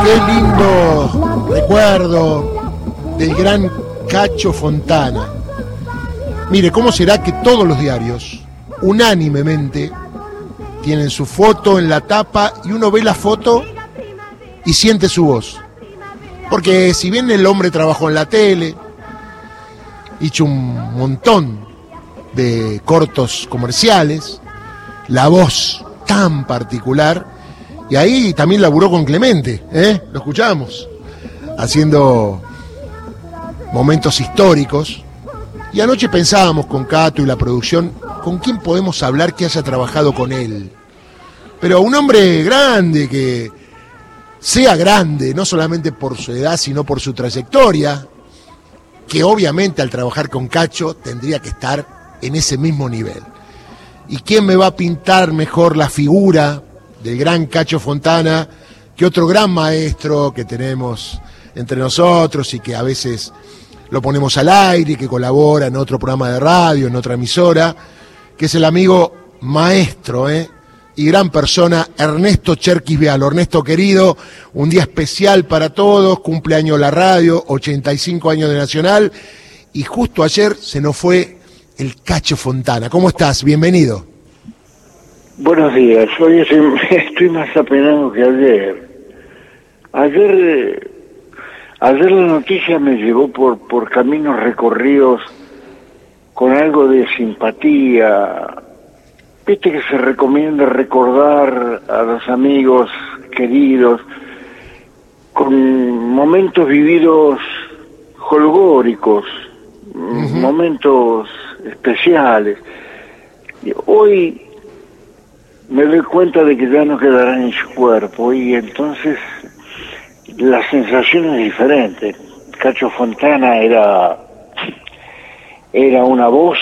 Qué lindo recuerdo del gran Cacho Fontana. Mire, ¿cómo será que todos los diarios, unánimemente, tienen su foto en la tapa y uno ve la foto y siente su voz? Porque si bien el hombre trabajó en la tele, hizo un montón de cortos comerciales, la voz tan particular, y ahí también laburó con Clemente, lo escuchamos, haciendo momentos históricos. Y anoche pensábamos con Cato y la producción, ¿con quién podemos hablar que haya trabajado con él? Pero un hombre grande, que sea grande, no solamente por su edad, sino por su trayectoria, que obviamente al trabajar con Cacho tendría que estar en ese mismo nivel. ¿Y quién me va a pintar mejor la figura del gran Cacho Fontana que otro gran maestro que tenemos entre nosotros y que a veces lo ponemos al aire y que colabora en otro programa de radio, en otra emisora, que es el amigo maestro, y gran persona, Ernesto Cherkis Vialo? Ernesto querido, un día especial para todos, cumpleaños la radio, 85 años de Nacional, y justo ayer se nos fue el Cacho Fontana. ¿Cómo estás? Bienvenido. Buenos días. Hoy estoy más apenado que ayer. Ayer la noticia me llevó por caminos recorridos con algo de simpatía. Viste que se recomienda recordar a los amigos queridos con momentos vividos holgóricos, momentos especiales. Y hoy me doy cuenta de que ya no quedarán en su cuerpo, y entonces la sensación es diferente. Cacho Fontana era una voz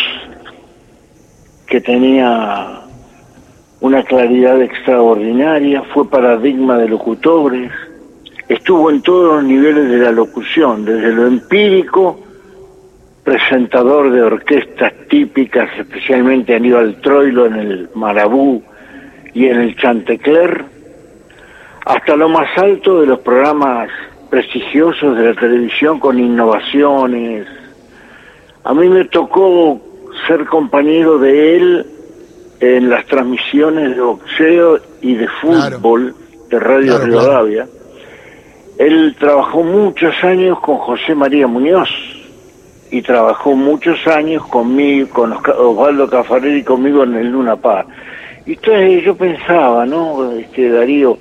que tenía una claridad extraordinaria, fue paradigma de locutores, estuvo en todos los niveles de la locución, desde lo empírico, presentador de orquestas típicas, especialmente Aníbal Troilo en el Marabú y en el Chantecler, hasta lo más alto de los programas prestigiosos de la televisión con innovaciones. A mí me tocó ser compañero de él en las transmisiones de boxeo y de fútbol, de Radio Rivadavia. Él trabajó muchos años con José María Muñoz y trabajó muchos años conmigo, con Osvaldo Caffarelli, conmigo en el Luna Park. Y entonces yo pensaba, ¿no, Darío?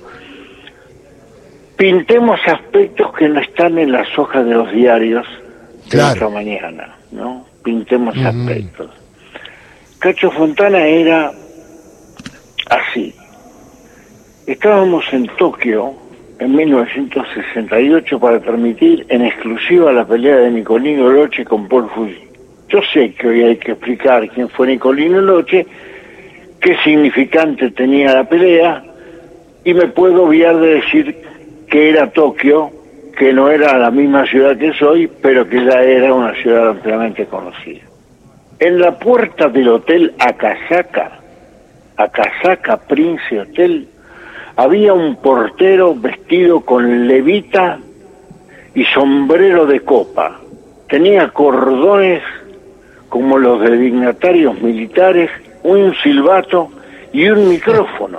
Pintemos aspectos que no están en las hojas de los diarios de esta mañana, ¿no? Pintemos aspectos. Cacho Fontana era así. Estábamos en Tokio en 1968 para transmitir en exclusiva la pelea de Nicolino Loche con Paul Fuji. Yo sé que hoy hay que explicar quién fue Nicolino Loche, qué significante tenía la pelea, y me puedo obviar de decir que era Tokio, que no era la misma ciudad que soy, pero que ya era una ciudad ampliamente conocida. En la puerta del hotel Akasaka Prince Hotel, había un portero vestido con levita y sombrero de copa. Tenía cordones como los de dignatarios militares, un silbato y un micrófono.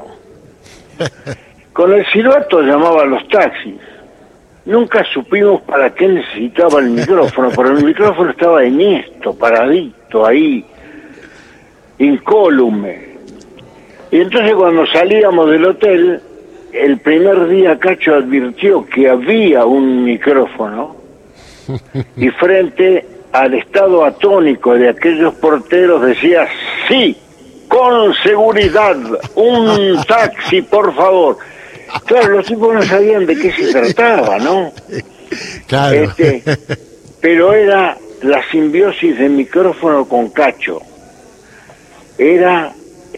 Con el silbato llamaba a los taxis. Nunca supimos para qué necesitaba el micrófono, pero el micrófono estaba enhiesto, paradito ahí, incólume. Y entonces cuando salíamos del hotel, el primer día Cacho advirtió que había un micrófono, y frente al estado atónico de aquellos porteros decía: sí, con seguridad, un taxi, por favor. Claro, los tipos no sabían de qué se trataba, ¿no? Claro. Pero era la simbiosis de micrófono con Cacho. Era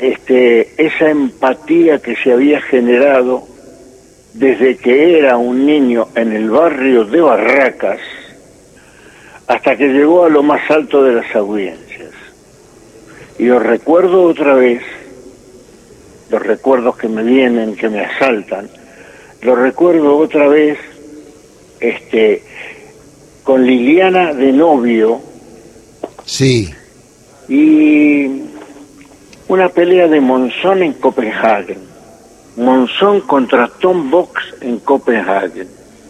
esa empatía que se había generado desde que era un niño en el barrio de Barracas hasta que llegó a lo más alto de las audiencias. Y lo recuerdo otra vez, los recuerdos que me vienen, que me asaltan, lo recuerdo otra vez, con Liliana de novio. Sí. Y una pelea de Monzón en Copenhague. Monzón contra Tom Box en Copenhague.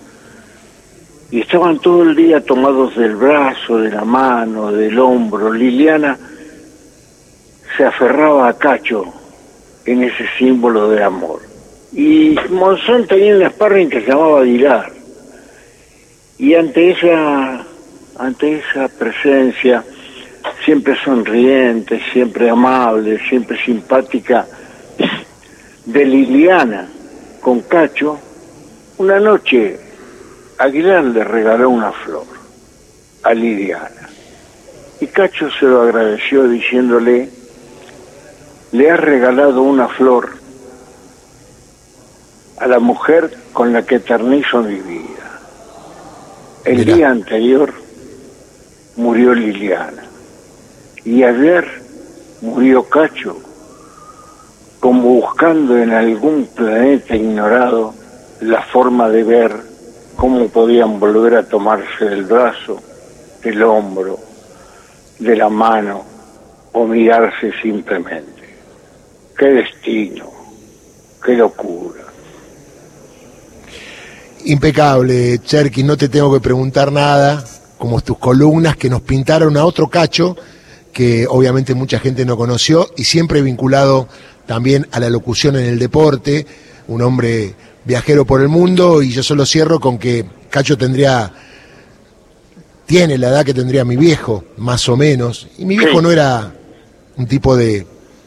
Y estaban todo el día tomados del brazo, de la mano, del hombro. Liliana se aferraba a Cacho en ese símbolo de amor. Y Monzón tenía un sparring que se llamaba Aguilar. Y ante esa presencia, siempre sonriente, siempre amable, siempre simpática, de Liliana con Cacho, una noche Aguilar le regaló una flor a Liliana. Y Cacho se lo agradeció diciéndole: le has regalado una flor a la mujer con la que eternizo mi vida. El día anterior murió Liliana y ayer murió Cacho, como buscando en algún planeta ignorado la forma de ver cómo podían volver a tomarse del brazo, del hombro, de la mano o mirarse simplemente. ¡Qué destino! ¡Qué locura! Impecable, Cherky, no te tengo que preguntar nada, como tus columnas que nos pintaron a otro Cacho, que obviamente mucha gente no conoció, y siempre vinculado también a la locución en el deporte, un hombre viajero por el mundo, y yo solo cierro con que Cacho tiene la edad que tendría mi viejo, más o menos, y mi viejo no era un tipo de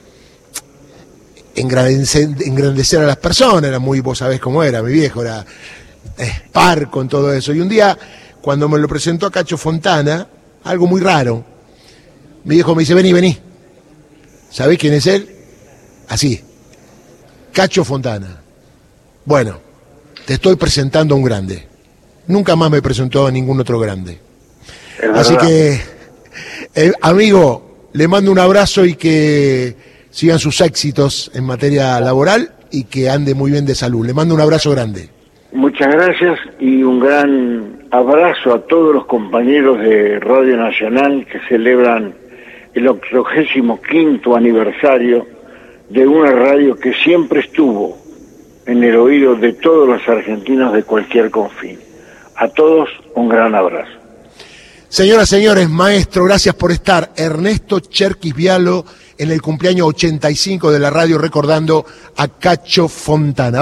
engrandecer a las personas, era muy, vos sabés cómo era, mi viejo era par con todo eso. Y un día, cuando me lo presentó a Cacho Fontana, algo muy raro, mi viejo me dice: vení. ¿Sabés quién es él? Así, Cacho Fontana. Bueno, te estoy presentando a un grande. Nunca más me presentó a ningún otro grande. Así que, amigo, le mando un abrazo y que sigan sus éxitos en materia laboral y que ande muy bien de salud. Le mando un abrazo grande. Muchas gracias y un gran abrazo a todos los compañeros de Radio Nacional que celebran el 85º aniversario de una radio que siempre estuvo en el oído de todos los argentinos de cualquier confín. A todos un gran abrazo. Señoras, señores, maestro, gracias por estar. Ernesto Cherkis Vialo en el cumpleaños 85 de la radio, recordando a Cacho Fontana.